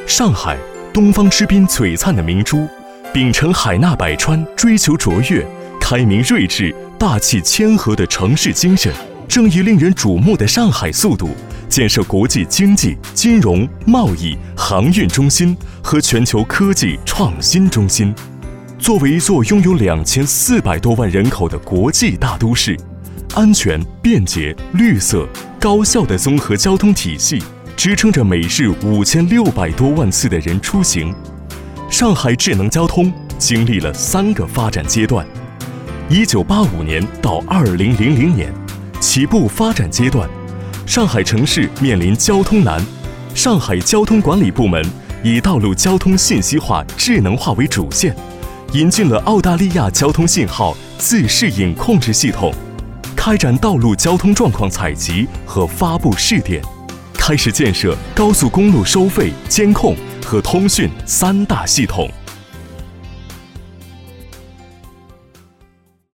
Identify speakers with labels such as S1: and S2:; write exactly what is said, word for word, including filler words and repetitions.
S1: 上海，东方之滨璀璨的明珠，秉承海纳百川、追求卓越、开明睿智、大气谦和的城市精神，正以令人瞩目的上海速度，建设国际经济、金融、贸易、航运中心和全球科技创新中心。作为一座拥有两千四百多万人口的国际大都市，安全、便捷、绿色、高效的综合交通体系支撑着每日五千六百多万次的人出行。上海智能交通经历了三个发展阶段：一九八五年到二零零零年，起步发展阶段，上海城市面临交通难，上海交通管理部门以道路交通信息化、智能化为主线，引进了澳大利亚交通信号自适应控制系统，开展道路交通状况采集和发布试点，开始建设高速公路收费、监控和通讯三大系统。